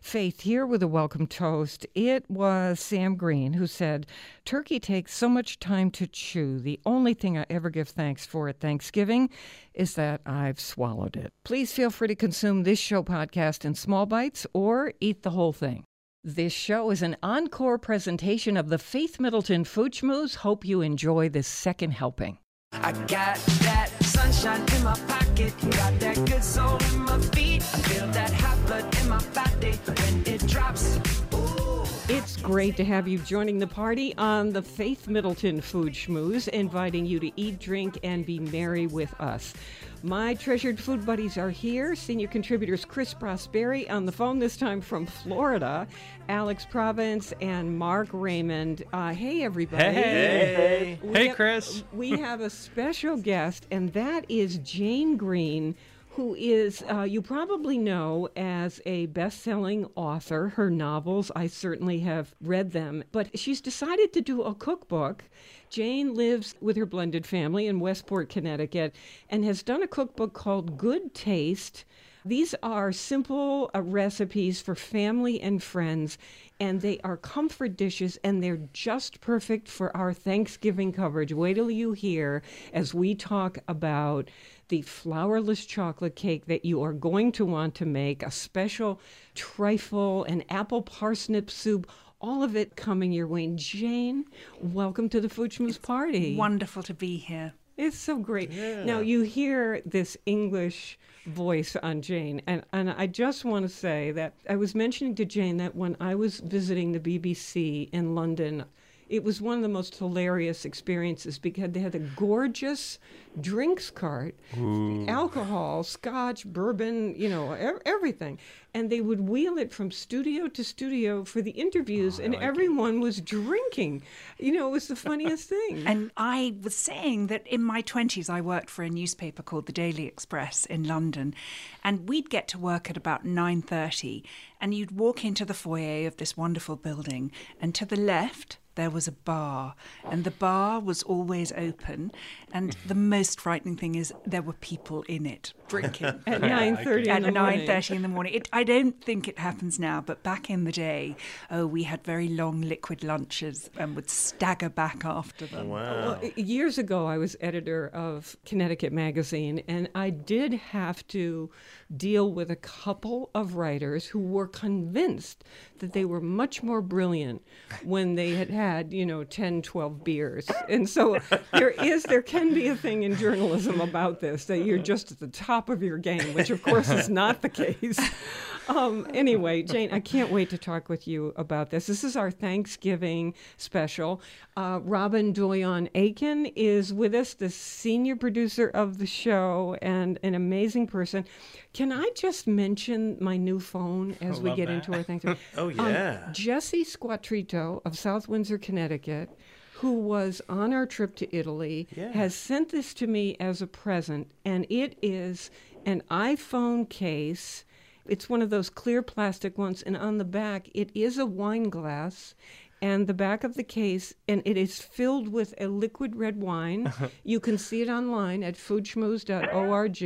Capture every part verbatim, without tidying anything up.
Faith here with a welcome toast. It was Sam Green who said, "Turkey takes so much time to chew. The only thing I ever give thanks for at Thanksgiving is that I've swallowed it." Please feel free to consume this show podcast in small bites or eat the whole thing. This show is an encore presentation of the Faith Middleton Food Schmooze. Hope you enjoy this second helping. I got that sunshine in my pocket, got that good soul in my feet. I feel that hot blood in my body when it drops. Ooh. It's great to have you joining the party on the Faith Middleton Food Schmooze, inviting you to eat, drink, and be merry with us. My treasured food buddies are here. Senior contributors Chris Prosperi on the phone, this time from Florida, Alex Province and Mark Raymond. Uh, hey, everybody. Hey. We Hey, have- Chris. We have a special guest, and that is Jane Green, who is, uh, you probably know as a best-selling author. Her novels, I certainly have read them, but she's decided to do a cookbook. Jane lives with her blended family in Westport, Connecticut, and has done a cookbook called Good Taste. These are simple uh, recipes for family and friends, and they are comfort dishes, and they're just perfect for our Thanksgiving coverage. Wait till you hear as we talk about the flourless chocolate cake that you are going to want to make, a special trifle, an apple parsnip soup, all of it coming your way. Jane, welcome to the Food Schmooze party. Wonderful to be here. It's so great. Yeah. Now, you hear this English voice on Jane, and, and I just want to say that I was mentioning to Jane that when I was visiting the B B C in London, it was one of the most hilarious experiences because they had a gorgeous drinks cart, Ooh. alcohol, scotch, bourbon, you know, e- everything. And they would wheel it from studio to studio for the interviews, Oh, I and like everyone it. was drinking. You know, it was the funniest thing. And I was saying that in my twenties, I worked for a newspaper called the Daily Express in London. And we'd get to work at about nine thirty. And you'd walk into the foyer of this wonderful building. And to the left, there was a bar, and the bar was always open. And the most frightening thing is there were people in it drinking At nine thirty in at the morning. nine thirty in the morning. It, I don't think it happens now, but back in the day, oh, we had very long liquid lunches and would stagger back after them. Wow. Well, years ago, I was editor of Connecticut Magazine, and I did have to deal with a couple of writers who were convinced that they were much more brilliant when they had had, you know, ten, twelve beers. And so there is, there can be a thing in journalism about this, that you're just at the top of your game, which of course is not the case. Um, anyway, Jane, I can't wait to talk with you about this. This is our Thanksgiving special. Uh, Robin Doyon Aiken is with us, the senior producer of the show and an amazing person. Can I just mention my new phone as I we love get that. into our Thanksgiving? Oh, yeah. Um, Jesse Squattrito of South Windsor, Connecticut, who was on our trip to Italy, Yeah. has sent this to me as a present, and it is an iPhone case. It's one of those clear plastic ones, and on the back, it is a wine glass, and the back of the case, and it is filled with a liquid red wine. You can see it online at food schmooze dot org.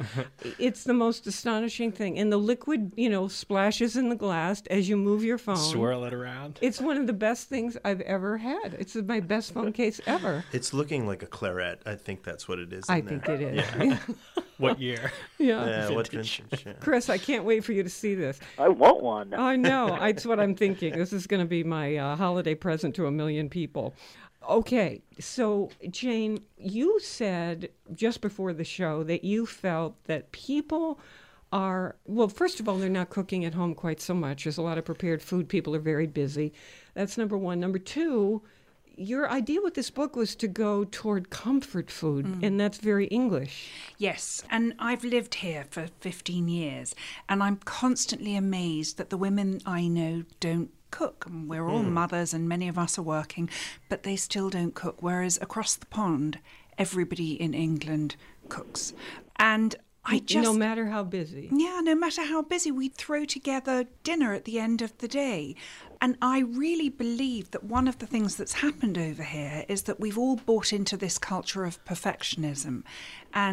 It's the most astonishing thing. And the liquid, you know, splashes in the glass as you move your phone. Swirl it around. It's one of the best things I've ever had. It's my best phone case ever. It's looking like a claret. I think that's what it is. I in think there. it is. Yeah. What year? yeah. Yeah, what Vintage. vintage? Yeah. Chris, I can't wait for you to see this. I want one. I know. That's what I'm thinking. This is going to be my uh, holiday present to a million people. Okay, so Jane, you said just before the show that you felt that people are, well, first of all, they're not cooking at home quite so much. There's a lot of prepared food. People are very busy. That's number one. Number two, your idea with this book was to go toward comfort food, Mm. and that's very English. Yes, and I've lived here for fifteen years, and I'm constantly amazed that the women I know don't cook. And we're all mothers, and many of us are working, but they still don't cook, whereas across the pond, everybody in England cooks. And I just... no matter how busy. Yeah, no matter how busy, we'd throw together dinner at the end of the day. And I really believe that one of the things that's happened over here is that we've all bought into this culture of perfectionism. And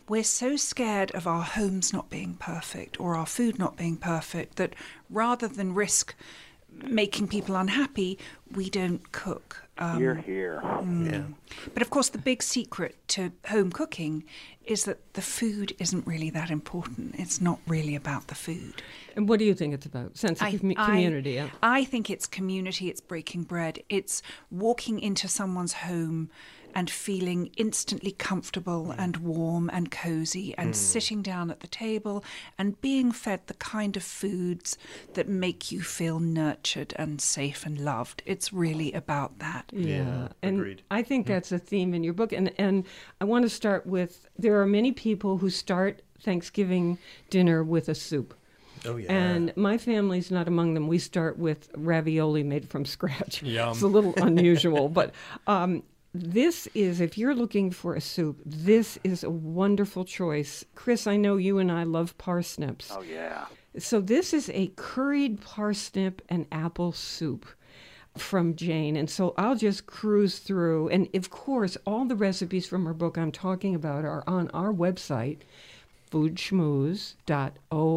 we're so scared of our homes not being perfect or our food not being perfect that rather than risk making people unhappy, we don't cook. Um, Here, here. Yeah. But of course, the big secret to home cooking is that the food isn't really that important. It's not really about the food. And what do you think it's about? Sense of commu- community. I, yeah. I think it's community, it's breaking bread, it's walking into someone's home and feeling instantly comfortable and warm and cozy and sitting down at the table and being fed the kind of foods that make you feel nurtured and safe and loved. It's really about that. Yeah, Yeah, and agreed. I think that's a theme in your book. And and I want to start with, there are many people who start Thanksgiving dinner with a soup. Oh, yeah. And my family's not among them. We start with ravioli made from scratch. Yum. It's a little unusual, but um, this is, if you're looking for a soup, this is a wonderful choice. Chris, I know you and I love parsnips. Oh, yeah. So this is a curried parsnip and apple soup from Jane. And so I'll just cruise through. And of course, all the recipes from her book I'm talking about are on our website, food schmooze dot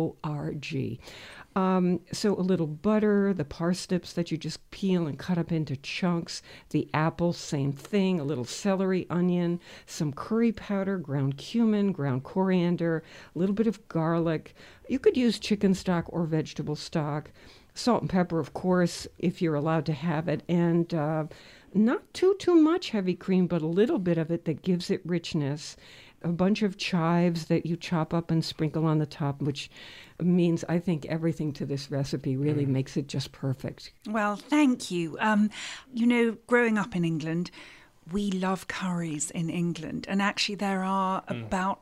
org. Um, so a little butter, the parsnips that you just peel and cut up into chunks, the apple, same thing, a little celery, onion, some curry powder, ground cumin, ground coriander, a little bit of garlic. You could use chicken stock or vegetable stock. Salt and pepper, of course, if you're allowed to have it, and uh, not too, too much heavy cream, but a little bit of it that gives it richness. A bunch of chives that you chop up and sprinkle on the top, which means I think everything to this recipe really makes it just perfect. Well, thank you. Um, you know, growing up in England, we love curries in England. And actually, there are about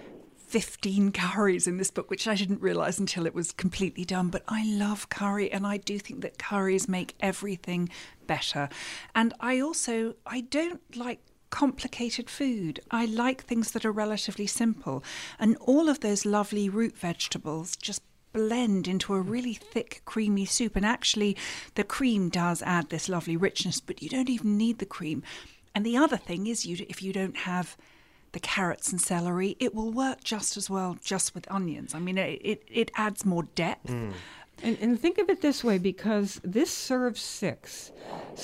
fifteen curries in this book, which I didn't realise until it was completely done. But I love curry, and I do think that curries make everything better. And I also, I don't like complicated food. I like things that are relatively simple. And all of those lovely root vegetables just blend into a really thick, creamy soup. And actually, the cream does add this lovely richness, but you don't even need the cream. And the other thing is, you if you don't have the carrots and celery, it will work just as well just with onions. I mean, it, it, it adds more depth. Mm. And, and think of it this way, because this serves six.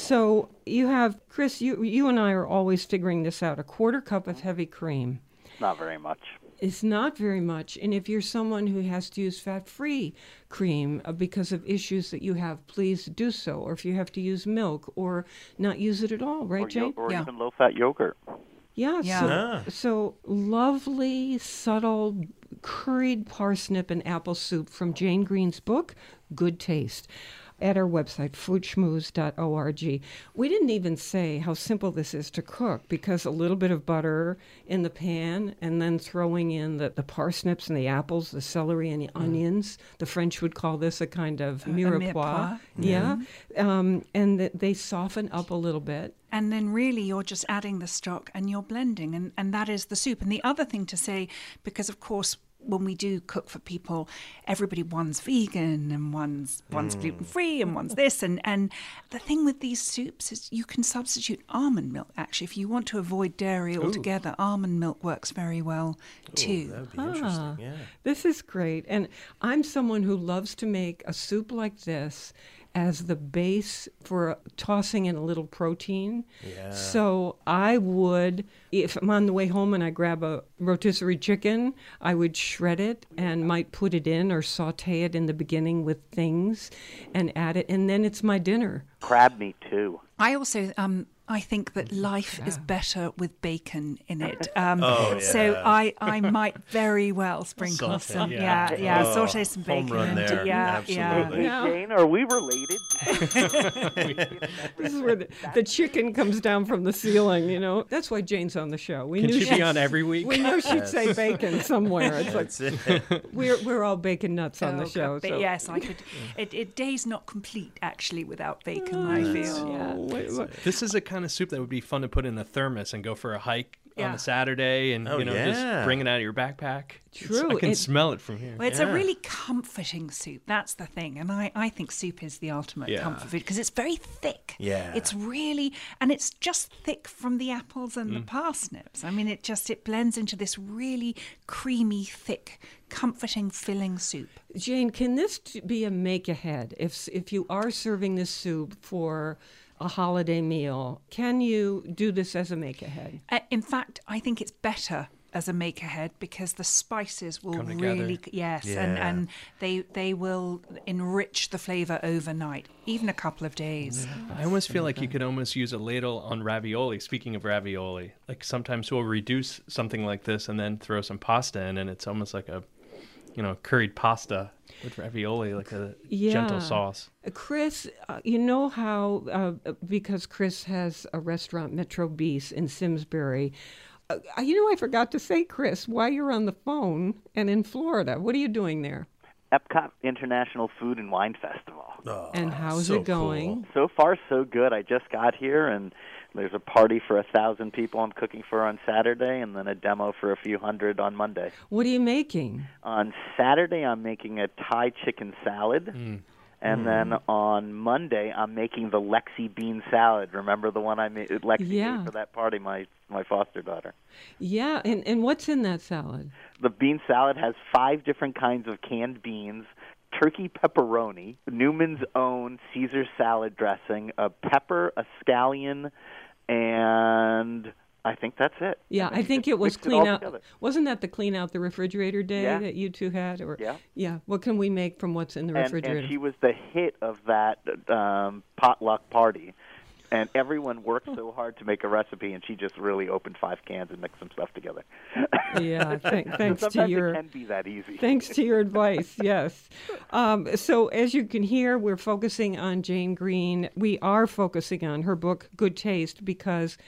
So you have, Chris, you, you and I are always figuring this out. A quarter cup of heavy cream. Not very much. It's not very much. And if you're someone who has to use fat-free cream uh, because of issues that you have, please do so. Or if you have to use milk or not use it at all, right, Or, Jane? yo- or Yeah. even low-fat yogurt. Yeah, Yeah. So, Ah. so lovely, subtle, curried parsnip and apple soup from Jane Green's book, Good Taste, at our website, food schmooze dot org. We didn't even say how simple this is to cook, because a little bit of butter in the pan and then throwing in the, the parsnips and the apples, the celery and the onions. The French would call this a kind of mirepoix. mirepoix. Yeah. Um, and th- they soften up a little bit. And then really you're just adding the stock and you're blending, and, and that is the soup. And the other thing to say, because of course when we do cook for people, everybody, one's vegan and one's one's gluten-free and one's this. And, and the thing with these soups is you can substitute almond milk, actually. If you want to avoid dairy altogether, almond milk works very well too. That would be interesting, Ah. yeah. This is great. And I'm someone who loves to make a soup like this as the base for tossing in a little protein. Yeah. So I would, if I'm on the way home and I grab a rotisserie chicken, I would shred it and might put it in or saute it in the beginning with things and add it. And then it's my dinner. Crab meat, too. I also um I think that life is better with bacon in it. Um, Oh, So yeah. I, I might very well sprinkle Saute, some, yeah. yeah, yeah, Oh, saute some home bacon. run into- there. Yeah, Hey, yeah. hey, No. Jane, are we related? This is where the, the chicken comes down from the ceiling, you know. That's why Jane's on the show. We Can knew she be on every week? We knew she'd say bacon somewhere. It's like That's it. we're we're all bacon nuts on Oh, the show. God, but so. yes, I could. It, it day's not complete actually without bacon. I feel. Yeah. Oh, wait, what- This is a kind of soup that would be fun to put in a thermos and go for a hike Yeah. on a Saturday, and Oh, you know, yeah. just bring it out of your backpack. It's- True. I can It- smell it from here. Well, it's Yeah. a really comforting soup. That's the thing. And I, I think soup is the ultimate Yeah. comfort food because it's very thick. Yeah. It's really, and it's just thick from the apples and the parsnips. I mean, it just, it blends into this really creamy, thick, comforting, filling soup. Jane, can this t- be a make ahead? If s- if you are serving this soup for a holiday meal, can you do this as a make ahead? Uh, in fact, I think it's better as a make ahead because the spices will Come together. really yes and, Yeah. and they they will enrich the flavor overnight, even a couple of days. I almost feel like you could almost use a ladle on ravioli. Speaking of ravioli, like sometimes we'll reduce something like this and then throw some pasta in, and it's almost like a, you know, curried pasta with ravioli, like a Yeah. gentle sauce. Uh, Chris, uh, you know how, uh, because Chris has a restaurant, Metro Bis in Simsbury. Uh, you know, I forgot to say, Chris, while you're on the phone and in Florida, what are you doing there? Epcot International Food and Wine Festival. Oh, And how's so it going? cool. So far, so good. I just got here, and there's a party for a thousand people I'm cooking for on Saturday, and then a demo for a few hundred on Monday. What are you making? On Saturday, I'm making a Thai chicken salad. And then on Monday, I'm making the Lexi bean salad. Remember the one I made, Lexi Yeah. made for that party, my, my foster daughter? Yeah, and, and what's in that salad? The bean salad has five different kinds of canned beans, turkey pepperoni, Newman's own Caesar salad dressing, a pepper, a scallion, and I think that's it. Yeah, And then I you think just it was mix clean all out. together. Wasn't that the clean out the refrigerator day Yeah. that you two had? Or Yeah. yeah. What can we make from what's in the And, refrigerator? and she was the hit of that um, potluck party. And everyone worked so hard to make a recipe, and she just really opened five cans and mixed some stuff together. Yeah, th- thanks to Sometimes your it can be that easy. thanks to your advice. Yes. Um, so as you can hear, we're focusing on Jane Green. We are focusing on her book Good Taste because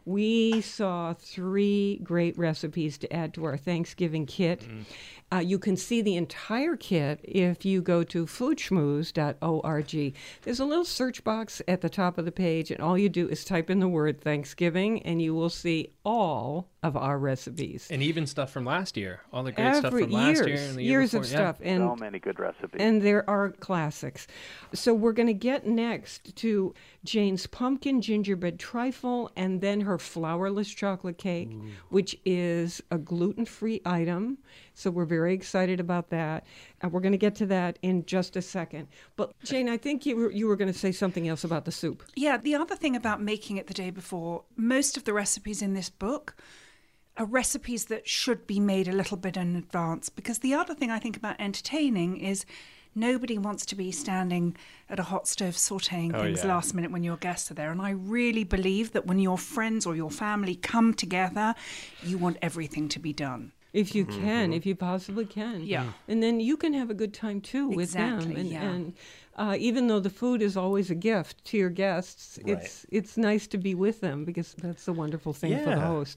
we saw three great recipes to add to our Thanksgiving kit. Uh, you can see the entire kit if you go to food schmooze dot org. There's a little search box at the top of the page, and all you do is type in the word Thanksgiving, and you will see all of our recipes. And even stuff from last year. All the great stuff Every from last years, year and the year years before. of Yeah. stuff, and So many good recipes. and there are classics. So we're going to get next to Jane's pumpkin gingerbread trifle and then her flourless chocolate cake, which is a gluten-free item. So we're very excited about that. And we're going to get to that in just a second. But Jane, I think you were, you were going to say something else about the soup. Yeah, the other thing about making it the day before, most of the recipes in this book are recipes that should be made a little bit in advance. Because the other thing I think about entertaining is nobody wants to be standing at a hot stove sauteing Oh, things yeah. last minute when your guests are there. And I really believe that when your friends or your family come together, you want everything to be done. If you can, if you possibly can. Yeah. And then you can have a good time too with them. Exactly, And, yeah. and uh, even though the food is always a gift to your guests, it's it's nice to be with them because that's the wonderful thing for the Yeah. host.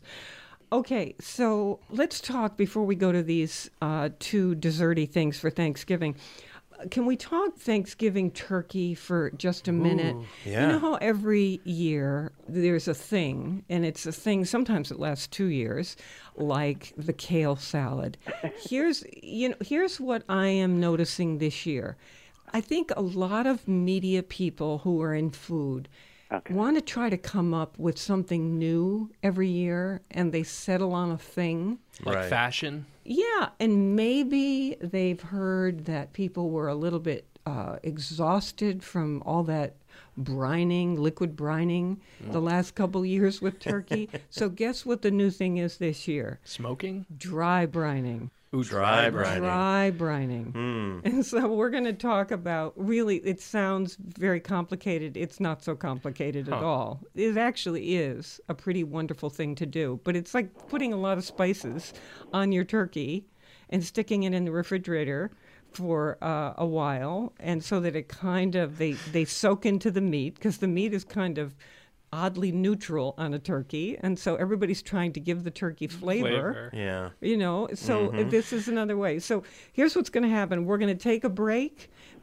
Okay, so let's talk before we go to these uh, two desserty things for Thanksgiving. Uh, Can we talk Thanksgiving turkey for just a minute? yeah. You know how every year there's a thing, and it's a thing, sometimes it lasts two years, like the kale salad. Here's, you know, here's what I am noticing this year. I think a lot of media people who are in food want to try to come up with something new every year, and they settle on a thing. Like Right. fashion. Yeah, and maybe they've heard that people were a little bit uh, exhausted from all that brining, liquid brining, the last couple years with turkey. So guess what the new thing is this year? Smoking. Dry brining. Ooh, Dry brining. Dry brining. And so we're going to talk about, really, it sounds very complicated. It's not so complicated at Huh. all. It actually is a pretty wonderful thing to do. But it's like putting a lot of spices on your turkey and sticking it in the refrigerator for uh, a while, and so that it kind of, they, they soak into the meat, because the meat is kind of oddly neutral on a turkey. And so everybody's trying to give the turkey Flavor. Yeah. you know, so this is another way. So here's what's going to happen. We're going to take a break.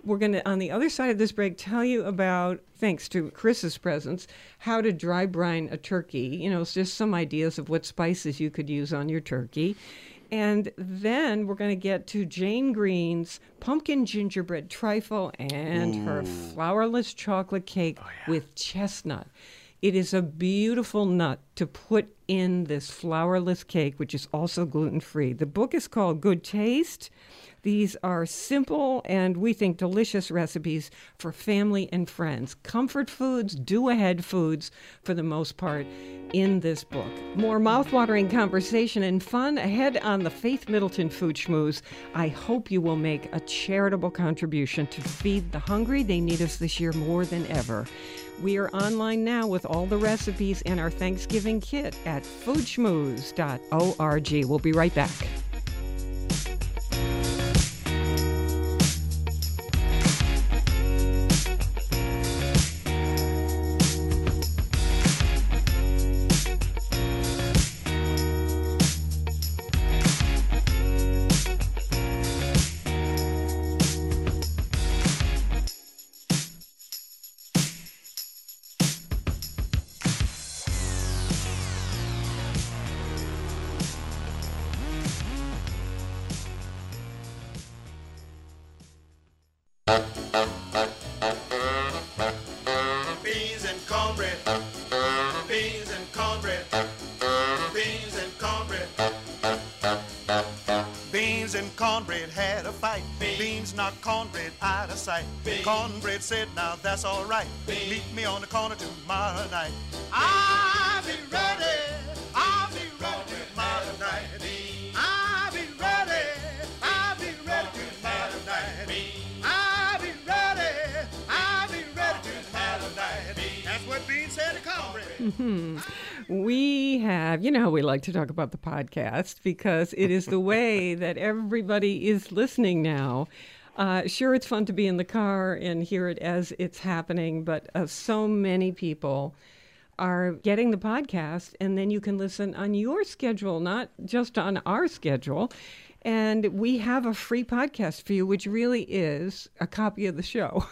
We're going to, on the other side of this break, tell you about, thanks to Chris's presence, how to dry brine a turkey. You know, it's just some ideas of what spices you could use on your turkey. And then we're going to get to Jane Green's pumpkin gingerbread trifle and Ooh. her flourless chocolate cake oh, yeah. with chestnut. It is a beautiful nut to put in this flourless cake, which is also gluten-free. The book is called Good Taste. These are simple and, we think, delicious recipes for family and friends. Comfort foods, do-ahead foods, for the most part, in this book. More mouth-watering conversation and fun ahead on the Faith Middleton Food Schmooze. I hope you will make a charitable contribution to feed the hungry. They need us this year more than ever. We are online now with all the recipes and our Thanksgiving kit at food schmooze dot org. We'll be right back. Beans and cornbread, beans and cornbread, beans and cornbread. Beans and cornbread had a fight. Beans knocked cornbread out of sight. Cornbread said, now that's all right. Meet me on the corner tomorrow night. I'll be ready, I'll be ready tomorrow night. I'll be ready, I'll be ready tomorrow night. I'll be ready, I'll be ready tomorrow night. That's what Beans said to cornbread. Mm-hmm. We have, you know how we like to talk about the podcast because it is the way that everybody is listening now. Uh, sure, it's fun to be in the car and hear it as it's happening, but uh, so many people are getting the podcast, and then you can listen on your schedule, not just on our schedule. And we have a free podcast for you, which really is a copy of the show.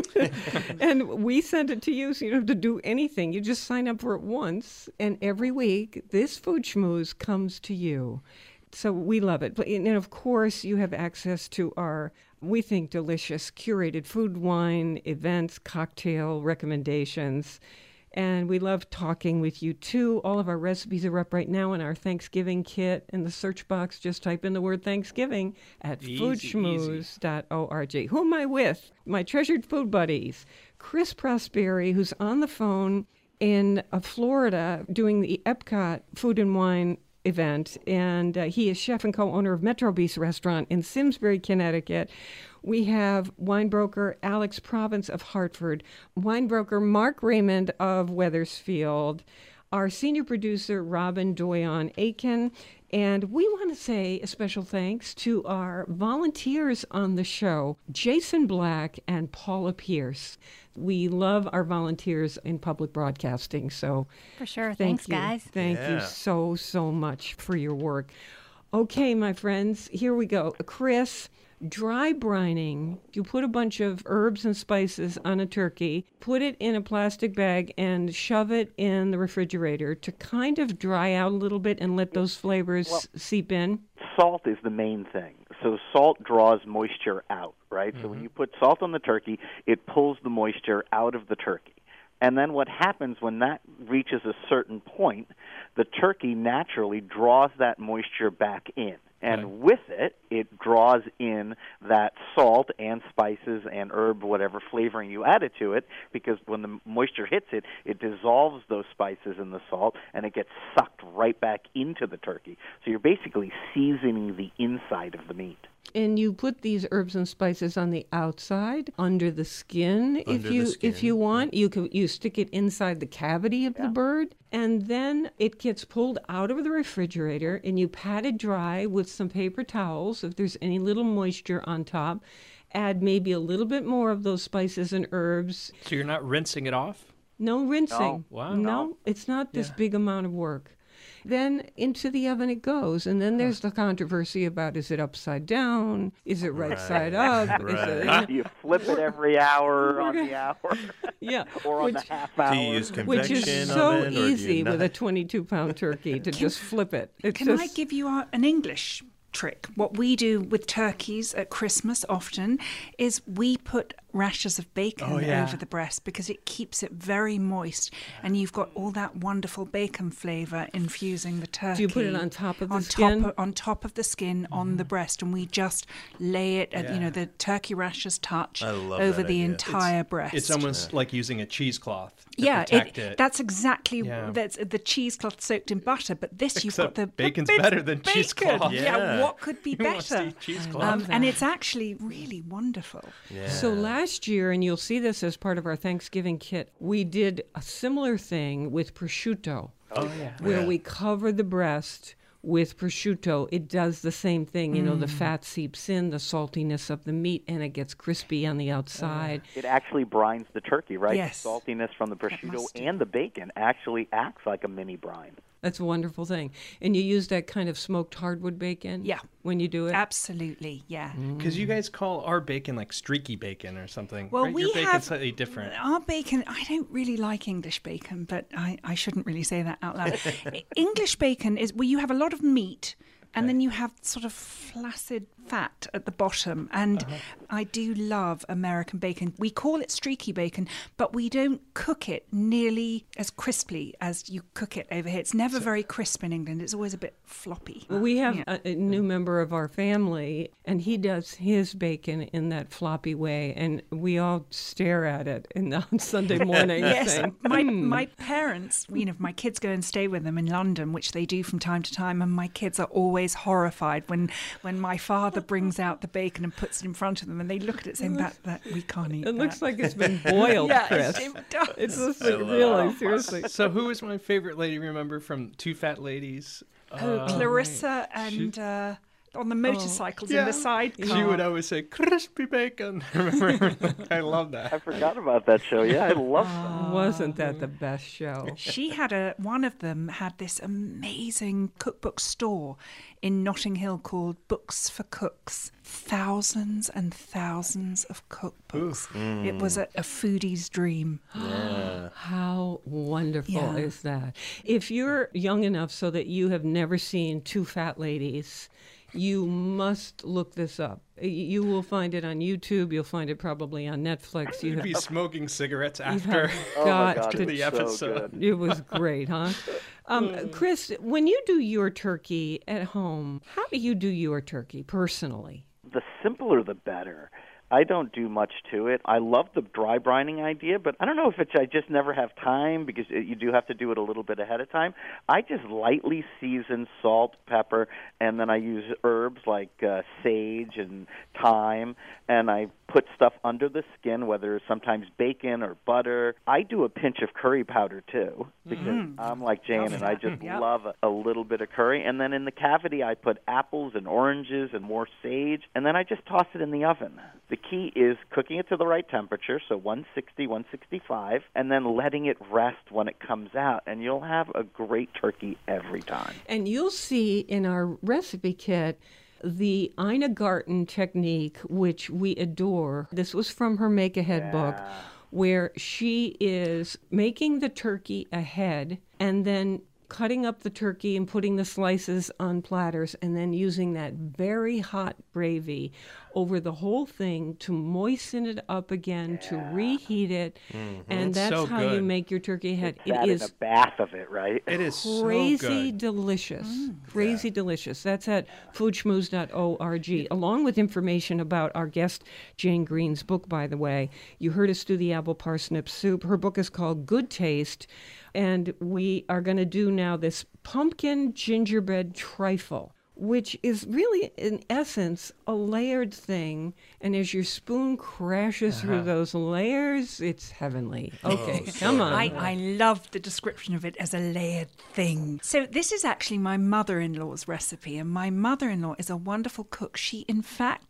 And we send it to you, so you don't have to do anything. You just sign up for it once, and every week, this Food Schmooze comes to you. So we love it. But, and of course, you have access to our, we think, delicious curated food, wine, events, cocktail recommendations. And we love talking with you, too. All of our recipes are up right now in our Thanksgiving kit. In the search box, just type in the word Thanksgiving at food schmooze dot org. Who am I with? My treasured food buddies. Chris Prosperi, who's on the phone in uh, Florida doing the Epcot Food and Wine event. And uh, he is chef and co-owner of Metro Beast Restaurant in Simsbury, Connecticut. We have wine broker Alex Province of Hartford, wine broker Mark Raymond of Wethersfield, our senior producer Robin Doyon Aiken, and we want to say a special thanks to our volunteers on the show, Jason Black and Paula Pierce. We love our volunteers in public broadcasting, so for sure. Thank Thanks, you. guys. Thank Yeah. you so, so much for your work. Okay, my friends, here we go. Chris, dry brining. You put a bunch of herbs and spices on a turkey, put it in a plastic bag, and shove it in the refrigerator to kind of dry out a little bit and let those flavors Well, seep in. Salt is the main thing. So salt draws moisture out, right? Mm-hmm. So when you put salt on the turkey, it pulls the moisture out of the turkey. And then what happens when that reaches a certain point, the turkey naturally draws that moisture back in. And Okay. with it, it draws in that salt and spices and herb, whatever flavoring you added to it, because when the moisture hits it, it dissolves those spices in the salt, and it gets sucked right back into the turkey. So you're basically seasoning the inside of the meat. And you put these herbs and spices on the outside, under the skin, if Under the you if skin, you want. You can you stick it inside the cavity of the bird, and then it gets pulled out of the refrigerator, and you pat it dry with some paper towels if there's any little moisture on top. Add maybe a little bit more of those spices and herbs. So you're not rinsing it off? No rinsing. Wow. No, it's not this Yeah. big amount of work. then into the oven it goes. And then there's the controversy about, is it upside down? Is it right, Right. side up? Is it, You flip it every hour on the hour. yeah, or on which, the half hour. Do you use which convection is so oven, or do you easy with a not? twenty-two pound turkey to just flip it. It's Can just, I give you a, an English trick? What we do with turkeys at Christmas often is we put rashers of bacon Oh, yeah. over the breast because it keeps it very moist, and you've got all that wonderful bacon flavour infusing the turkey. Do you put it on top of the on skin? Top of, on top of the skin on the breast, and we just lay it at, you know, the turkey rashers touch I love over that the idea. entire breast. It's almost like using a cheesecloth to yeah, protect it, it. that's exactly Yeah. that's the cheesecloth soaked in butter. But this you've Except got the the bacon's bits better of than bacon. cheesecloth. Yeah. Yeah. what could be Who wants to better? eat cheesecloth? Um, love and that. it's actually really wonderful. Yeah. So last year, and you'll see this as part of our Thanksgiving kit, we did a similar thing with prosciutto, Oh, yeah. where Yeah. we cover the breast with prosciutto. It does the same thing. You know, Mm. the fat seeps in, the saltiness of the meat, and it gets crispy on the outside. It actually brines the turkey, right? Yes. The saltiness from the prosciutto must do. and the bacon actually acts like a mini brine. That's a wonderful thing. And you use that kind of smoked hardwood bacon Yeah. when you do it? Absolutely, yeah. Because you guys call our bacon like streaky bacon or something. Well, right? we Your bacon's have slightly different. Our bacon. I don't really like English bacon, but I, I shouldn't really say that out loud. English bacon is where you have a lot of meat, and then you have sort of flaccid fat at the bottom. And Uh-huh. I do love American bacon. We call it streaky bacon, but we don't cook it nearly as crisply as you cook it over here. It's never very crisp in England. It's always a bit floppy. Well, we have Yeah. a, a new member of our family, and he does his bacon in that floppy way, and we all stare at it in, on Sunday morning. Yes, saying, my "Hmm." my parents, you know, my kids go and stay with them in London, which they do from time to time, and my kids are always horrified when when my father brings out the bacon and puts it in front of them, and they look at it saying that that we can't eat. It looks that." like it's been boiled, yeah, Chris. it, it does. It's just I like, love really, seriously. So who is my favorite lady? Remember from Two Fat Ladies? oh, Uh, Clarissa and uh, on the motorcycles in yeah. the sidecar. She would always say crispy bacon. Remember? I love I that. forgot about that show. Yeah, I love that. Wasn't that the best show? She had a one of them had this amazing cookbook store in Notting Hill called Books for Cooks. Thousands and thousands of cookbooks. It was a, a foodie's dream. Yeah. How wonderful Yeah. is that? If you're young enough so that you have never seen Two Fat Ladies, you must look this up. Y- You will find it on YouTube. You'll find it probably on Netflix. You You'd have be smoking cigarettes you after. have Oh my got God, to it's the so episode. good. It was great, huh? Um, Chris, when you do your turkey at home, how do you do your turkey personally? The simpler the better. I don't do much to it. I love the dry brining idea, but I don't know if it's I just never have time because it, you do have to do it a little bit ahead of time. I just lightly season salt, pepper, and then I use herbs like uh, sage and thyme, and I put stuff under the skin, whether it's sometimes bacon or butter. I do a pinch of curry powder too because I'm like Jane and I just Yep. love a, a little bit of curry. And then in the cavity, I put apples and oranges and more sage, and then I just toss it in the oven. The key is cooking it to the right temperature, so one sixty, one sixty-five, and then letting it rest when it comes out, and you'll have a great turkey every time. And you'll see in our recipe kit the Ina Garten technique, which we adore. This was from her Make Ahead book, where she is making the turkey ahead and then cutting up the turkey and putting the slices on platters and then using that very hot gravy over the whole thing to moisten it up again, to reheat it. And It's that's so how you good. make your turkey head. It Sat in is a bath of it, right? It is crazy so good. delicious. Crazy delicious. That's at food schmooze dot org, along with information about our guest Jane Green's book, by the way. You heard us do the apple parsnip soup. Her book is called Good Taste. And we are going to do now this pumpkin gingerbread trifle, which is really, in essence, a layered thing. And as your spoon crashes through those layers, it's heavenly. Okay, come on. I, I love the description of it as a layered thing. So this is actually my mother-in-law's recipe, and my mother-in-law is a wonderful cook. She, in fact,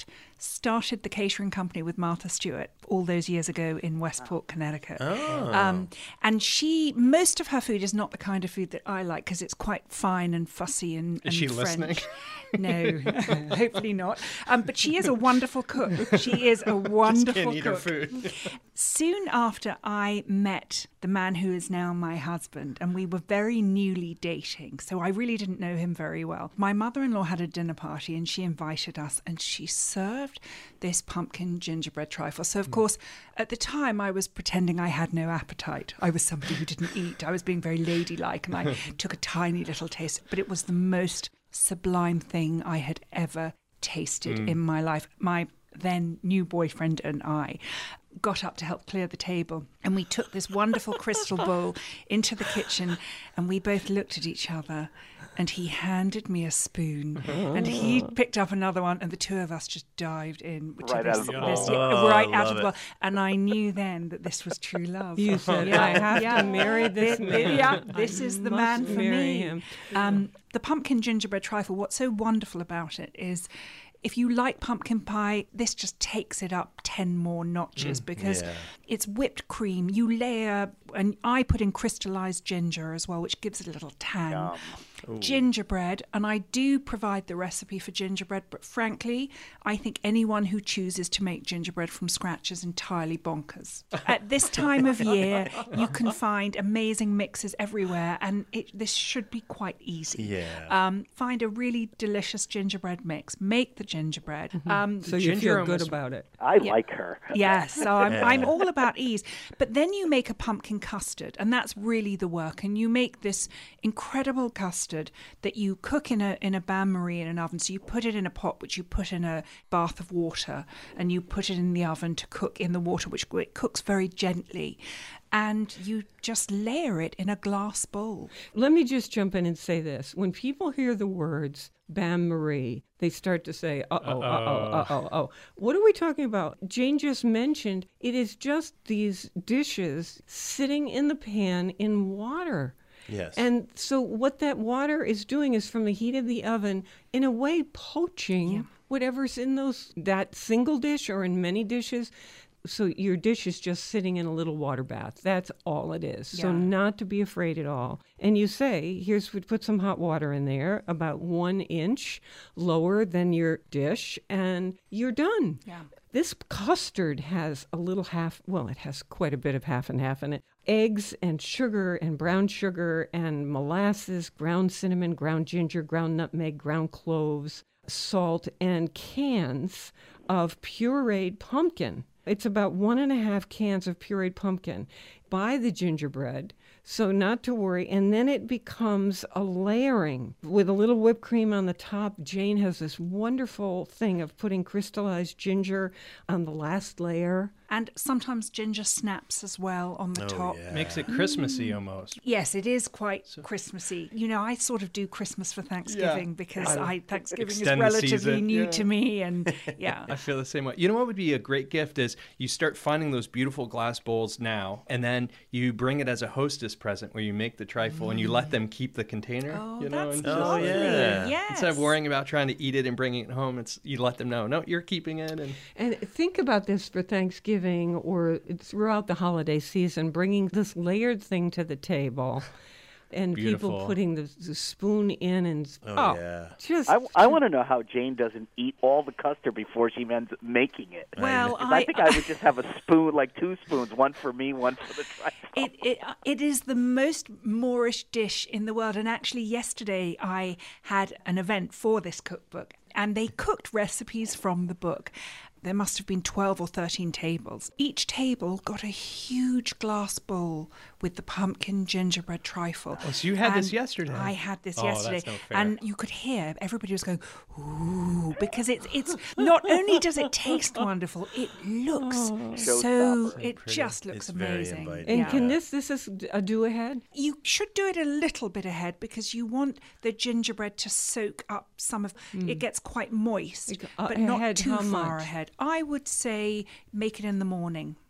started the catering company with Martha Stewart all those years ago in Westport, Connecticut. Oh. Um, and she, most of her food is not the kind of food that I like because it's quite fine and fussy and, and Is she French. listening? No, hopefully not. Um, but she is a wonderful cook. She is a wonderful Can't eat her cook. food. Soon after I met the man who is now my husband, and we were very newly dating, so I really didn't know him very well. My mother-in-law had a dinner party and she invited us and she served this pumpkin gingerbread trifle. So, of course, at the time I was pretending I had no appetite. I was somebody who didn't eat. I was being very ladylike and I took a tiny little taste, but it was the most sublime thing I had ever tasted mm. in my life. My then new boyfriend and I got up to help clear the table, and we took this wonderful crystal bowl into the kitchen, and we both looked at each other, and he handed me a spoon and he picked up another one, and the two of us just dived in to Right this, out of the bowl. this- yeah, Oh, right I out love of the it. bowl. And I knew then that this was true love. You said, Yeah, I have yeah. to marry this Th- man. Yeah, this I is the must man for marry me. him. Um, the pumpkin gingerbread trifle, what's so wonderful about it is if you like pumpkin pie, this just takes it up ten more notches because yeah. it's whipped cream. You layer, and I put in crystallized ginger as well, which gives it a little tang. Yum. Gingerbread, and I do provide the recipe for gingerbread, but frankly, I think anyone who chooses to make gingerbread from scratch is entirely bonkers. At this time of year, you can find amazing mixes everywhere, and it, this should be quite easy. Yeah. Um, find a really delicious gingerbread mix, make the gingerbread. Um, So you Ginger feel good almost- about it. I like her. Yes, so I'm, Yeah. I'm all about ease. But then you make a pumpkin custard, and that's really the work. And you make this incredible custard that you cook in a in a bain marie in an oven. So you put it in a pot, which you put in a bath of water, and you put it in the oven to cook in the water, which it cooks very gently. And you just layer it in a glass bowl. Let me just jump in and say this. When people hear the words bain marie, they start to say, uh-oh, uh-oh, uh-oh, oh. What are we talking about? Jane just mentioned it is just these dishes sitting in the pan in water. Yes. And so what that water is doing is from the heat of the oven, in a way, poaching Yeah. whatever's in those that single dish or in many dishes. So your dish is just sitting in a little water bath. That's all it is. So Yeah. not to be afraid at all. And you say, here's, we put some hot water in there, about one inch lower than your dish, and you're done. Yeah. This custard has a little half, well, it has quite a bit of half and half in it. Eggs and sugar and brown sugar and molasses, ground cinnamon, ground ginger, ground nutmeg, ground cloves, salt, and cans of pureed pumpkin. It's about one and a half cans of pureed pumpkin. Buy the gingerbread, so not to worry. And then it becomes a layering with a little whipped cream on the top. Jane has this wonderful thing of putting crystallized ginger on the last layer. And sometimes ginger snaps as well on the Oh, top. yeah. Makes it Christmassy almost. Yes, it is quite Christmassy. You know, I sort of do Christmas for Thanksgiving because I, Thanksgiving is Extend the relatively season. new Yeah. to me, and yeah. I feel the same way. You know what would be a great gift is you start finding those beautiful glass bowls now, and then you bring it as a hostess present where you make the trifle and you let them keep the container. Oh, you know, that's and Oh, lovely. yeah. Yes. instead of worrying about trying to eat it and bringing it home, it's you let them know, no, you're keeping it. And And think about this for Thanksgiving or throughout the holiday season, bringing this layered thing to the table. And people Beautiful. putting the, the spoon in and Oh, yeah. just I, I want to know how Jane doesn't eat all the custard before she ends up making it. Well, 'Cause I, I, think I would just have a spoon, like two spoons, one for me, one for the trifle. It, it it is the most Moorish dish in the world, and actually yesterday I had an event for this cookbook, and they cooked recipes from the book. There must have been twelve or thirteen tables. Each table got a huge glass bowl with the pumpkin gingerbread trifle. Oh, so you had this And yesterday. I had this Oh, that's yesterday. no fair. And you could hear everybody was going, ooh, because it's it's not only does it taste wonderful, it looks so, Showstopper. it just looks It's very amazing. inviting. And Yeah. can this, this is a do ahead? You should do it a little bit ahead because you want the gingerbread to soak up some of it gets quite moist, Like, uh, but not ahead, too how far much? ahead. I would say make it in the morning.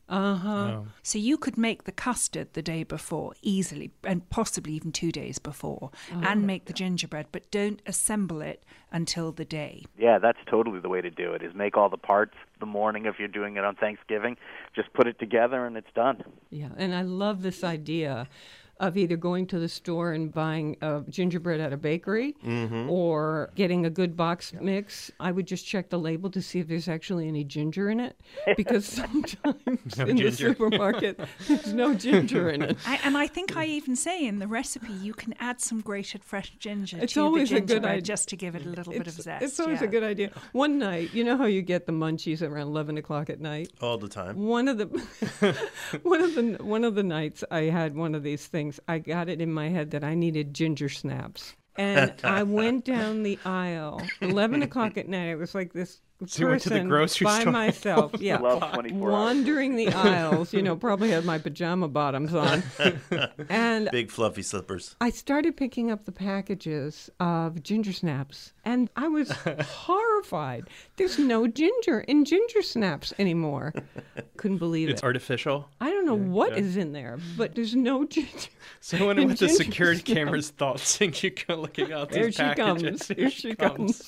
Uh-huh. Oh. So you could make the custard the day before easily, and possibly even two days before, and make the gingerbread, but don't assemble it until the day. Yeah, that's totally the way to do it, is make all the parts the morning if you're doing it on Thanksgiving. Just put it together and it's done. Yeah, and I love this idea of either going to the store and buying uh, gingerbread at a bakery Mm-hmm. or getting a good box mix. I would just check the label to see if there's actually any ginger in it, because sometimes No in the ginger. supermarket there's no ginger in it. I, and I think I even say in the recipe you can add some grated fresh ginger It's to always the a good gingerbread idea. just to give it a little bit of It's, zest. it's always yeah. a good idea. One night, you know how you get the munchies around eleven o'clock at night? All the time. One of the one of the one of the nights I had one of these things. I got it in my head that I needed ginger snaps, and I went down the aisle. Eleven o'clock at night. It was like this So you went to the person grocery by store? myself. Yeah, Love twenty-four hours. wandering the aisles. You know, probably had my pajama bottoms on, and Big fluffy slippers. I started picking up the packages of ginger snaps, and I was horrified. There's no ginger in ginger snaps anymore. Couldn't believe It's it. artificial. I don't know what is in there, but there's no ginger. So I wonder in what the ginger security snaps. cameras thought, seeing you go looking out There these she packages. comes. Here she comes.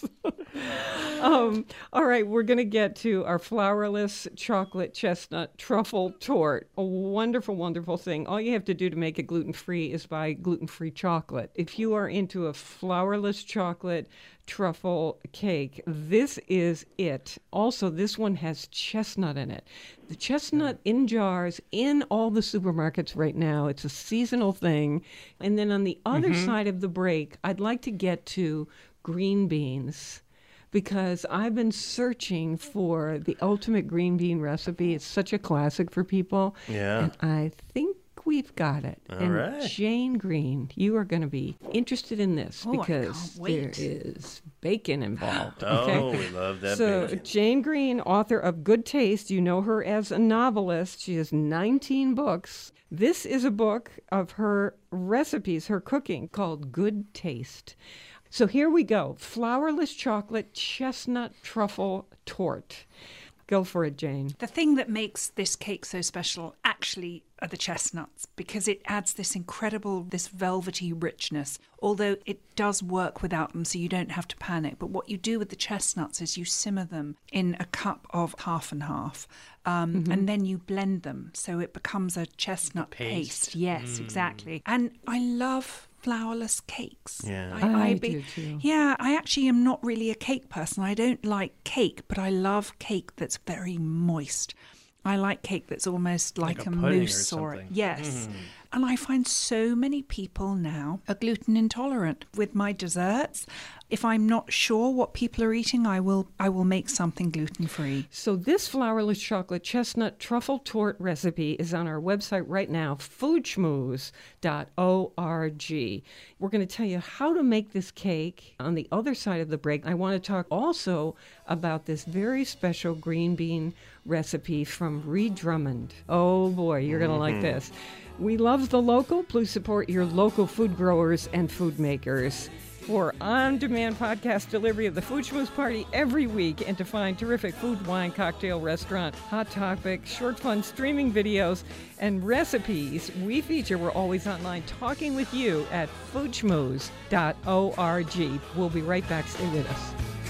um, all right, we're going to get to our flourless chocolate chestnut truffle torte. A wonderful, wonderful thing. All you have to do to make it gluten-free is buy gluten-free chocolate. If you are into a flourless chocolate truffle cake, this is it. Also, this one has chestnut in it. The chestnut in jars in all the supermarkets right now. It's a seasonal thing. And then on the other side of the break, I'd like to get to green beans, because I've been searching for the ultimate green bean recipe. It's such a classic for people. Yeah. And I think we've got it. All and right. Jane Green, you are going to be interested in this Oh, I because can't there wait. is bacon involved. Okay? Oh, we love that So bacon. Jane Green, author of Good Taste, you know her as a novelist. She has nineteen books. This is a book of her recipes, her cooking, called Good Taste. So here we go. Flourless chocolate chestnut truffle torte. Go for it, Jane. The thing that makes this cake so special actually are the chestnuts, because it adds this incredible, this velvety richness, although it does work without them, so you don't have to panic. But what you do with the chestnuts is you simmer them in a cup of half and half, um, and then you blend them, so it becomes a chestnut paste. paste. Yes, exactly. And I love flourless cakes. Yeah. I be- do too. Yeah, I actually am not really a cake person. I don't like cake, but I love cake that's very moist. I like cake that's almost like, Like a, a pudding or mousse or, something. yes. And I find so many people now are gluten intolerant. With my desserts, if I'm not sure what people are eating, I will I will make something gluten free. So this flourless chocolate chestnut truffle torte recipe is on our website right now, food schmooze dot org. We're going to tell you how to make this cake. On the other side of the break, I want to talk also about this very special green bean recipe from Reed Drummond. Oh boy, you're going to like this. We love the local. Please support your local food growers and food makers. For on-demand podcast delivery of the Food Schmooze Party every week, and to find terrific food, wine, cocktail, restaurant, hot topic, short fun streaming videos, and recipes we feature, we're always online talking with you at food schmooze dot org. We'll be right back. Stay with us.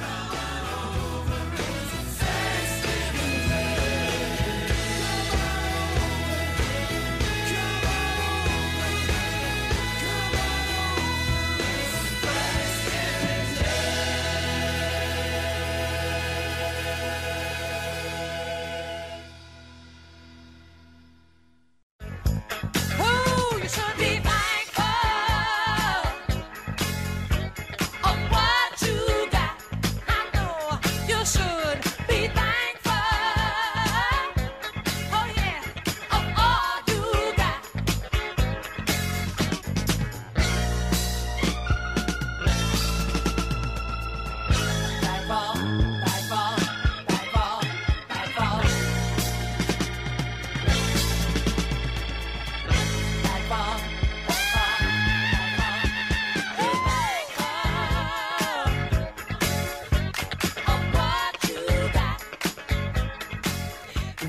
Oh, you should be thankful of what you got. I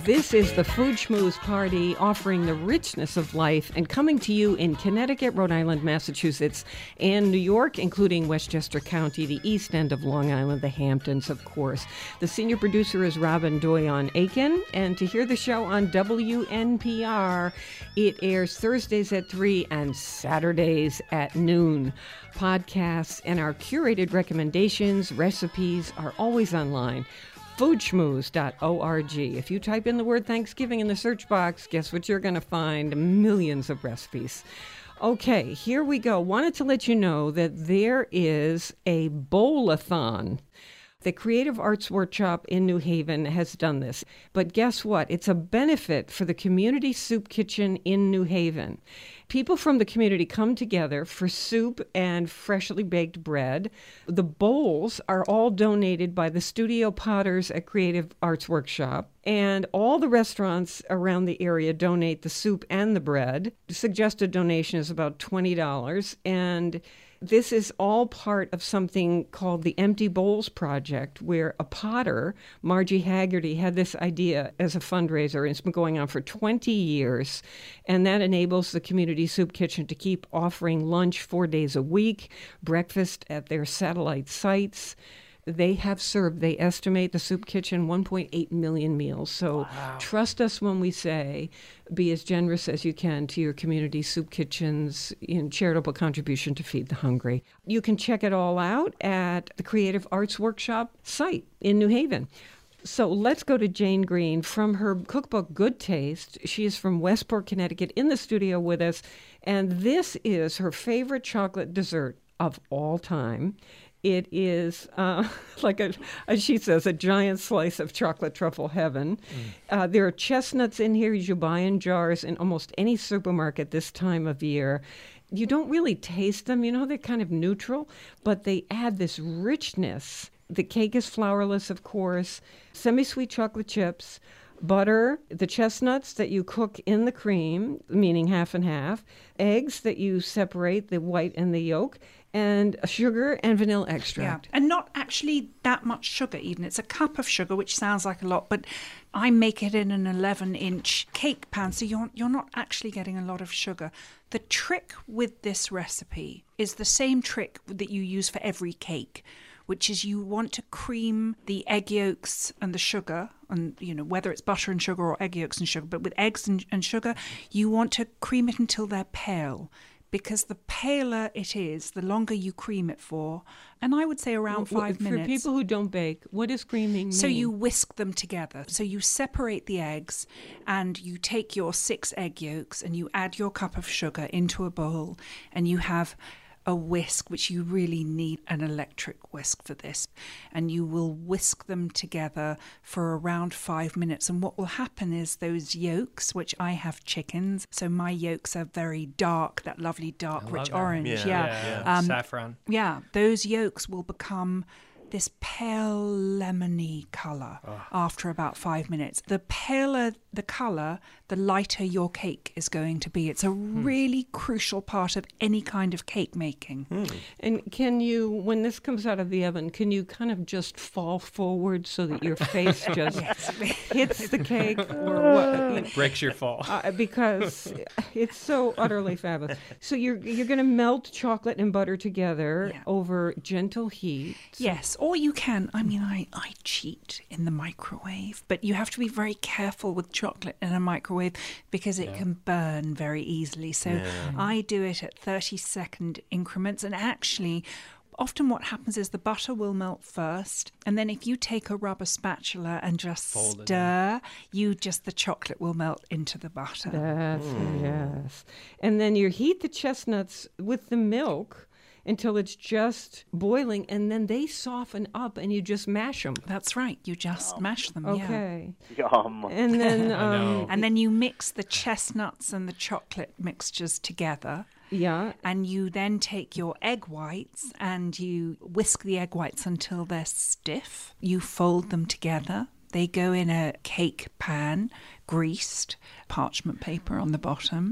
This is the Food Schmooze Party, offering the richness of life and coming to you in Connecticut, Rhode Island, Massachusetts, and New York, including Westchester County, the east end of Long Island, the Hamptons, of course. The senior producer is Robin Doyon-Aiken, and to hear the show on W N P R, it airs Thursdays at three and Saturdays at noon. Podcasts and our curated recommendations, recipes are always online. food schmooze dot org. If you type in the word Thanksgiving in the search box, guess what you're going to find? Millions of recipes. Okay, here we go. Wanted to let you know that there is a bowl-a-thon. The Creative Arts Workshop in New Haven has done this. But guess what? It's a benefit for the Community Soup Kitchen in New Haven. People from the community come together for soup and freshly baked bread. The bowls are all donated by the Studio Potters at Creative Arts Workshop. And all the restaurants around the area donate the soup and the bread. The suggested donation is about twenty dollars. And this is all part of something called the Empty Bowls Project, where a potter, Margie Haggerty, had this idea as a fundraiser, and it's been going on for twenty years. And that enables the Community Soup Kitchen to keep offering lunch four days a week, breakfast at their satellite sites. They have served, they estimate, the soup kitchen one point eight million meals. So wow. Trust us when we say be as generous as you can to your community soup kitchens in charitable contribution to feed the hungry. You can check it all out at the Creative Arts Workshop site in New Haven. So let's go to Jane Green from her cookbook, Good Taste. She is from Westport, Connecticut, in the studio with us. And this is her favorite chocolate dessert of all time. It is uh, like, a, as she says, a giant slice of chocolate truffle heaven. Mm. Uh, there are chestnuts in here you buy in jars in almost any supermarket this time of year. You don't really taste them. You know, they're kind of neutral, but they add this richness. The cake is flourless, of course, semi-sweet chocolate chips, butter, the chestnuts that you cook in the cream, meaning half and half, eggs that you separate, the white and the yolk, and sugar and vanilla extract. Yeah. And not actually that much sugar even. It's a cup of sugar, which sounds like a lot, but I make it in an eleven-inch cake pan, so you're, you're not actually getting a lot of sugar. The trick with this recipe is the same trick that you use for every cake, which is you want to cream the egg yolks and the sugar, and you know whether it's butter and sugar or egg yolks and sugar, but with eggs and, and sugar, you want to cream it until they're pale. Because the paler it is, the longer you cream it for, and I would say around well, five for minutes. For people who don't bake, what does creaming mean? So you whisk them together. So you separate the eggs, and you take your six egg yolks, and you add your cup of sugar into a bowl, and you have a whisk, which you really need an electric whisk for this, and you will whisk them together for around five minutes. And what will happen is those yolks, which I have chickens, so my yolks are very dark, that lovely dark, rich that. orange. Yeah, yeah. yeah, yeah. Um, saffron. Yeah, those yolks will become this pale lemony colour oh. after about five minutes. The paler the colour, the lighter your cake is going to be. It's a hmm. really crucial part of any kind of cake making. Hmm. And can you, when this comes out of the oven, can you kind of just fall forward so that your face just hits the cake? Or what? It breaks your fall. Uh, because it's so utterly fabulous. So you're, you're going to melt chocolate and butter together yeah. over gentle heat. Yes. Or you can, I mean, I, I cheat in the microwave, but you have to be very careful with chocolate in a microwave because it yeah. can burn very easily. So yeah. I do it at thirty second increments. And actually, often what happens is the butter will melt first. And then if you take a rubber spatula and just Fold stir, you just, the chocolate will melt into the butter. That's, mm. yes. And then you heat the chestnuts with the milk until it's just boiling, and then they soften up, and you just mash them. That's right. You just oh. mash them, okay. yeah. Yum. And then, um, and then you mix the chestnuts and the chocolate mixtures together. Yeah. And you then take your egg whites and you whisk the egg whites until they're stiff. You fold them together. They go in a cake pan, greased, parchment paper on the bottom.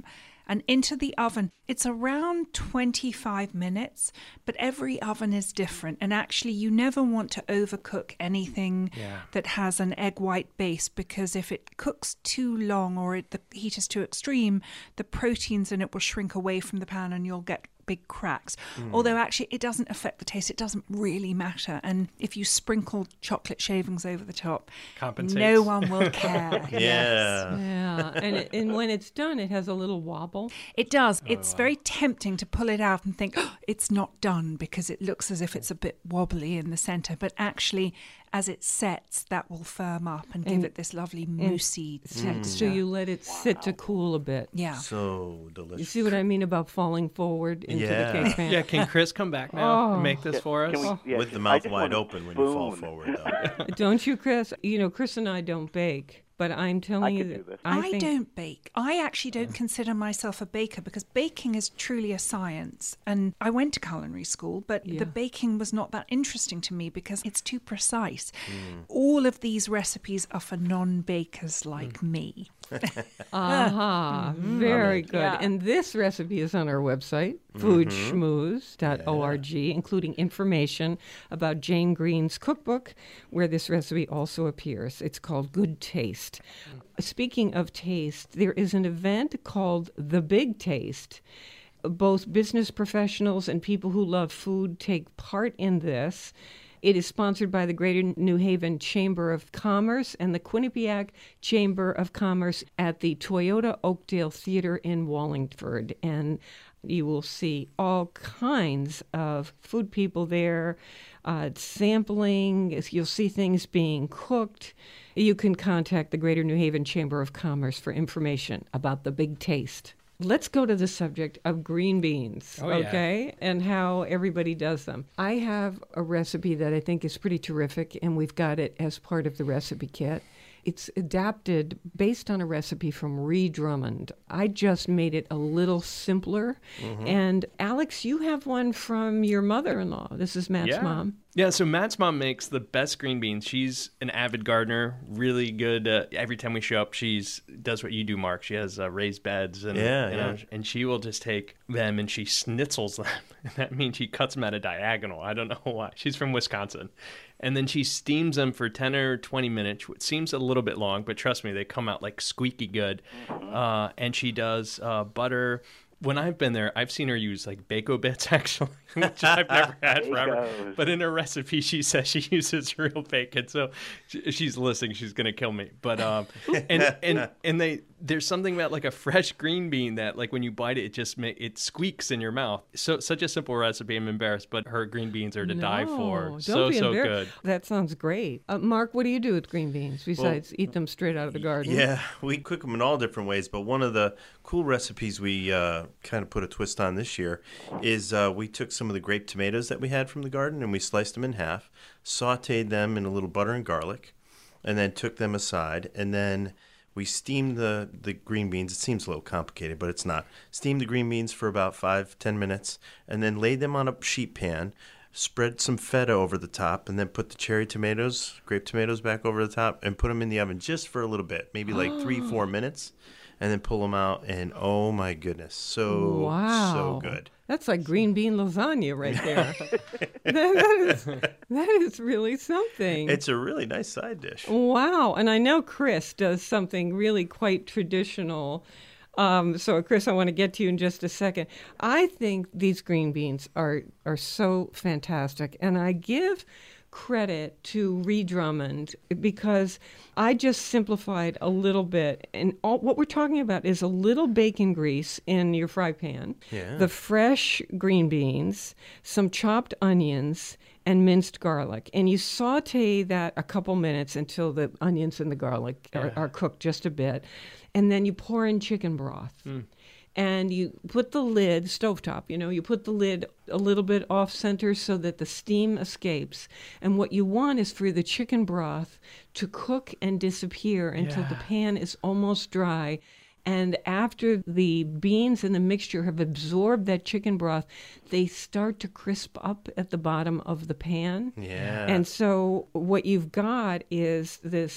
and into the oven. It's around twenty-five minutes, but every oven is different. And actually, you never want to overcook anything Yeah. that has an egg white base, because if it cooks too long or it, the heat is too extreme, the proteins in it will shrink away from the pan and you'll get big cracks. Mm. Although actually it doesn't affect the taste. It doesn't really matter. And if you sprinkle chocolate shavings over the top, Compensates. no one will care. Yes. Yeah. Yeah, and it, and when it's done, it has a little wobble. It does. It's very tempting to pull it out and think, oh, it's not done, because it looks as if it's a bit wobbly in the centre. But actually, as it sets, that will firm up and, give And- it this lovely moussey texture. So you let it sit to cool a bit. yeah. So delicious. You see what I mean about falling forward into Yeah. the cake pan? Yeah, can Chris come back now and Oh. make this for us? Can we, yeah, With the I mouth just wide want a open when you fall spoon. forward, though. Don't you, Chris? You know, Chris and I don't bake, but I'm telling I you could that do this. I, think don't bake. I actually don't consider myself a baker, because baking is truly a science. And I went to culinary school, but Yeah. the baking was not that interesting to me because it's too precise. All of these recipes are for non-bakers like me. Aha, very good. Yeah. And this recipe is on our website, food schmooze dot org, including information about Jane Green's cookbook, where this recipe also appears. It's called Good Taste. Speaking of taste, there is an event called The Big Taste. Both business professionals and people who love food take part in this. It is sponsored by the Greater New Haven Chamber of Commerce and the Quinnipiac Chamber of Commerce at the Toyota Oakdale Theater in Wallingford. And you will see all kinds of food people there, uh, sampling. You'll see things being cooked. You can contact the Greater New Haven Chamber of Commerce for information about the Big Taste. Let's go to the subject of green beans, Oh, yeah. okay, and how everybody does them. I have a recipe that I think is pretty terrific, and we've got it as part of the recipe kit. It's adapted based on a recipe from Ree Drummond. I just made it a little simpler. Mm-hmm. And Alex, you have one from your mother-in-law. This is Matt's yeah. mom. Yeah, so Matt's mom makes the best green beans. She's an avid gardener, really good. Uh, every time we show up, she's does what you do, Mark. She has uh, raised beds, and Yeah, you know, yeah. and she will just take them and she schnitzels them. And that means she cuts them at a diagonal. I don't know why. She's from Wisconsin. And then she steams them for ten or twenty minutes, which seems a little bit long, but trust me, they come out like squeaky good. Uh, and she does uh, butter. When I've been there, I've seen her use like Bako bits, actually, which I've never had forever. Bakos. But in her recipe, she says she uses real bacon. So she, she's listening. She's gonna kill me. But um, and and and they there's something about like a fresh green bean that like when you bite it, it just ma- it squeaks in your mouth. So such a simple recipe. I'm embarrassed, but her green beans are to die for. No, So don't be so embarrassed. good. That sounds great. Uh, Mark, what do you do with green beans besides eat them straight out of the garden? Yeah, we cook them in all different ways, but one of the cool recipes we uh, kind of put a twist on this year is uh, we took some of the grape tomatoes that we had from the garden and we sliced them in half, sauteed them in a little butter and garlic, and then took them aside, and then we steamed the, the green beans. It seems a little complicated, but it's not. Steamed the green beans for about five, ten minutes, and then laid them on a sheet pan, spread some feta over the top, and then put the cherry tomatoes, grape tomatoes back over the top, and put them in the oven just for a little bit, maybe like three, four minutes, and then pull them out, and oh my goodness, so, Wow. so good. That's like green bean lasagna right there. that, that, is, that is really something. It's a really nice side dish. Wow. And I know Chris does something really quite traditional. Um, so, Chris, I want to get to you in just a second. I think these green beans are, are so fantastic. And I give credit to Ree Drummond because I just simplified a little bit. And all, what we're talking about is a little bacon grease in your fry pan, Yeah. the fresh green beans, some chopped onions, and minced garlic. And you saute that a couple minutes until the onions and the garlic are, are cooked just a bit. And then you pour in chicken broth. And you put the lid, stovetop, you know, you put the lid a little bit off center so that the steam escapes. And what you want is for the chicken broth to cook and disappear until the pan is almost dry. And after the beans and the mixture have absorbed that chicken broth, they start to crisp up at the bottom of the pan. Yeah. And so what you've got is this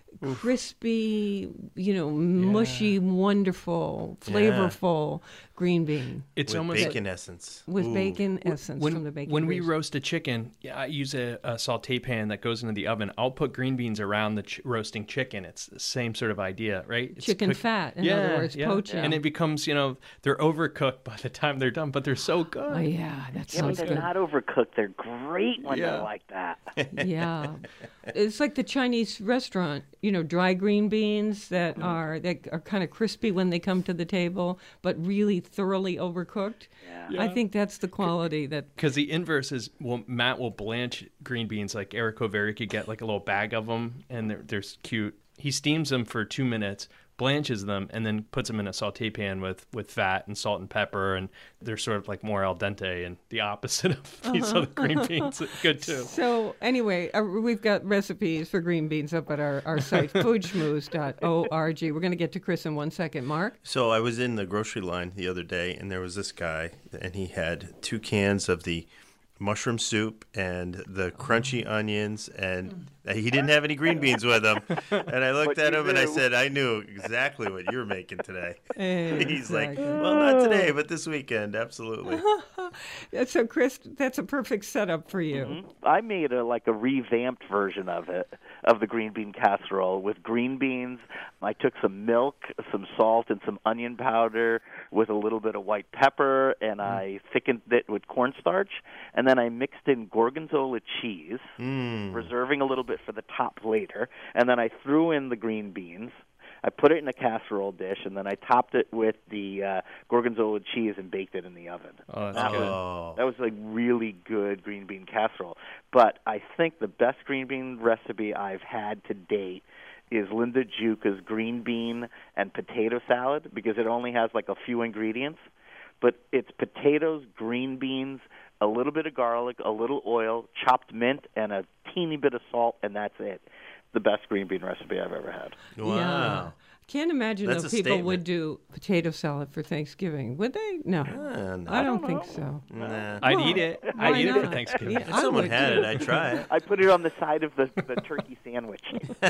crispy, you know, mushy, wonderful, flavorful green bean It's With almost bacon essence. with Ooh. bacon essence when, from the bacon when we grease. roast a chicken, yeah, I use a, a saute pan that goes into the oven. I'll put green beans around the ch- roasting chicken. It's the same sort of idea, right? It's Chicken cooked- fat, in yeah, other words, yeah. poaching. And it becomes, you know, they're overcooked by the time they're done, but they're so good. Oh, yeah, that Yeah, but sounds they're good. not overcooked. They're great when Yeah. they're like that. Yeah, it's like the Chinese restaurant. You know, dry green beans that Mm. are that are kind of crispy when they come to the table, but really thoroughly overcooked. Yeah. I think that's the quality that. Because the inverse is, well, Matt will blanch green beans. Like Eric O'Very could get like a little bag of them, and they're, they're cute. He steams them for two minutes, blanches them, and then puts them in a saute pan with, with fat and salt and pepper, and they're sort of like more al dente and the opposite of these other green beans. Good too. So anyway, uh, we've got recipes for green beans up at our, our site, food schmooze dot org. We're going to get to Chris in one second. Mark? So I was in the grocery line the other day, and there was this guy, and he had two cans of the mushroom soup and the crunchy onions, and he didn't have any green beans with him. And I looked But at you him and I knew. said, I knew exactly what you're making today. He's like, Exactly. well, not today, but this weekend, absolutely. Yeah, so Chris, that's a perfect setup for you. I made a like a revamped version of it, of the green bean casserole with green beans. I took some milk, some salt, and some onion powder with a little bit of white pepper, and I thickened it with cornstarch. And then I mixed in gorgonzola cheese, reserving a little bit for the top later. And then I threw in the green beans. I put it in a casserole dish, and then I topped it with the uh, gorgonzola cheese and baked it in the oven. Oh, that's That good. Oh, That was like really good green bean casserole. But I think the best green bean recipe I've had to date is Linda Juca's green bean and potato salad, because it only has like a few ingredients. But it's potatoes, green beans, a little bit of garlic, a little oil, chopped mint, and a teeny bit of salt, and that's it. The best green bean recipe I've ever had. wow. Yeah. Can't imagine That's though a people would statement. do potato salad for Thanksgiving, would they? No, Uh, no. I don't think so. Nah. I'd Well, eat it. why I'd eat it for not? Thanksgiving. Yeah, If I someone would had too. it, I'd try it. I put it on the side of the, the turkey sandwich.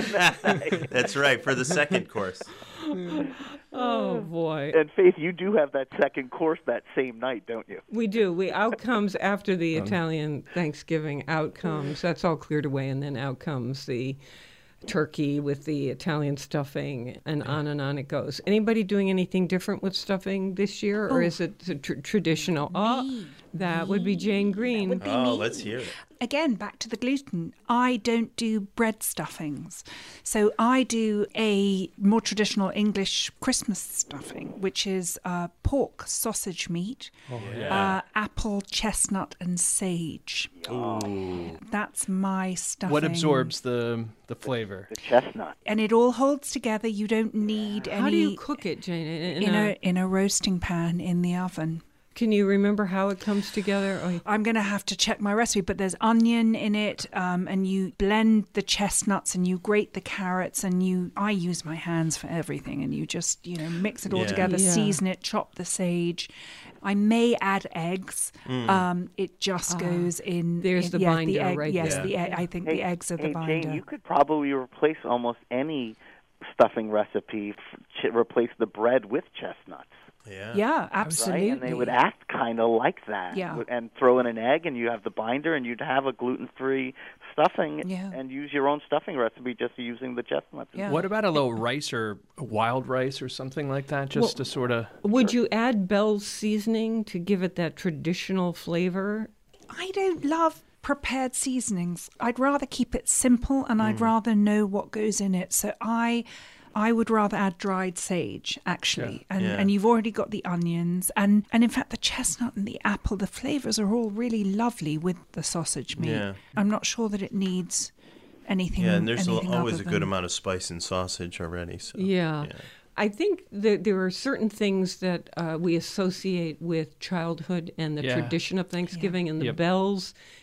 That's right, for the second course. Oh boy, And Faith, you do have that second course that same night, don't you? we do. We outcomes after the Um, Italian Thanksgiving outcomes. That's all cleared away, and then out comes the turkey with the Italian stuffing, and on and on it goes. Anybody doing anything different with stuffing this year, or is it the tr- traditional? Oh, that would be Jane Green. Oh, let's hear it. Again, back to the gluten. I don't do bread stuffings. So I do a more traditional English Christmas stuffing, which is uh, pork sausage meat, uh, apple, chestnut, and sage. That's my stuffing. What absorbs the the flavor? The chestnut. And it all holds together. You don't need any... How do you cook it, Jane? In, in a- a, in a roasting pan in the oven. can you remember how it comes together? Oh, I'm going to have to check my recipe, but there's onion in it, um, and you blend the chestnuts and you grate the carrots, and you. I use my hands for everything, and you just you know mix it all Yeah. together, Yeah. season it, chop the sage. I may add eggs. Um, it just goes in. There's in- the yeah, binder the egg, right Yes, there. the egg, I think the eggs are the hey, binder. Jane, you could probably replace almost any stuffing recipe, f- ch- replace the bread with chestnuts. Yeah. yeah, Right? absolutely. And they would act kind of like that. Yeah. And throw in an egg, and you have the binder, and you'd have a gluten-free stuffing, Yeah. and use your own stuffing recipe just using the chestnuts. Yeah. What about a little rice or wild rice or something like that, just to sort of? would you add Bell's seasoning to give it that traditional flavor? I don't love prepared seasonings. I'd rather keep it simple, and Mm. I'd rather know what goes in it. So I I would rather add dried sage, actually. And Yeah. and you've already got the onions, and and in fact the chestnut and the apple, the flavors are all really lovely with the sausage meat. Yeah. I'm not sure that it needs anything. Yeah, and there's a, anything always other a good than- amount of spice in sausage already. So Yeah. I think that there are certain things that uh, we associate with childhood and the Yeah. tradition of Thanksgiving, and the Yep. Bells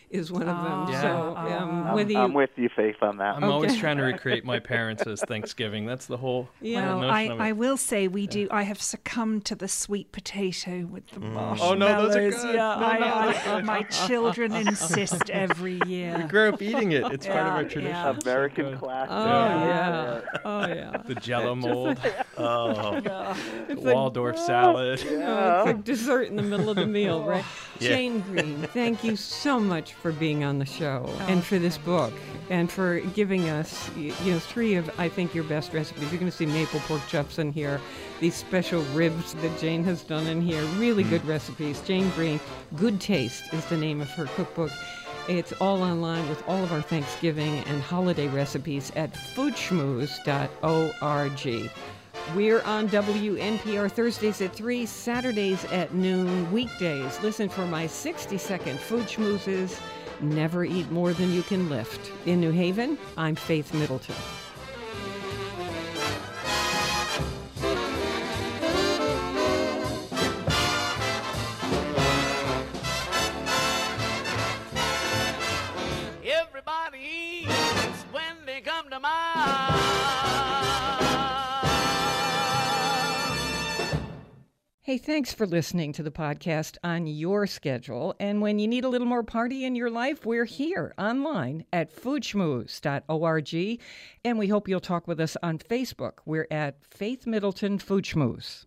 is one of them. Yeah. So um, I'm, whether you I'm with you, Faith, on that. I'm one. always Okay. trying to recreate my parents as Thanksgiving. That's the whole, Yeah. whole Well, notion I, of it. I will say we do. I have succumbed to the sweet potato with the marshmallows. Oh, no, those are good. Yeah, No, I, no, I, those are good. my children insist every year. We grew up eating it. It's part of our Yeah, tradition. yeah. It's so American good. classic. Oh yeah. Oh yeah. The Jello mold, Oh, It's like, Waldorf salad. oh, it's like dessert in the middle of the meal, right? Yeah. Jane Green, thank you so much for being on the show and for this book and for giving us, y- you know, three of, I think, your best recipes. You're going to see maple pork chops in here, these special ribs that Jane has done in here. Really good recipes. Jane Green, Good Taste is the name of her cookbook. It's all online with all of our Thanksgiving and holiday recipes at food schmooze dot org. We're on W N P R Thursdays at three, Saturdays at noon, weekdays. Listen for my sixty-second Food Schmoozes. Never eat more than you can lift. In New Haven, I'm Faith Middleton. Everybody eats when they come to mind. Hey, thanks for listening to the podcast on your schedule. And when you need a little more party in your life, we're here online at food schmooze dot org. And we hope you'll talk with us on Facebook. We're at Faith Middleton Food Schmooze.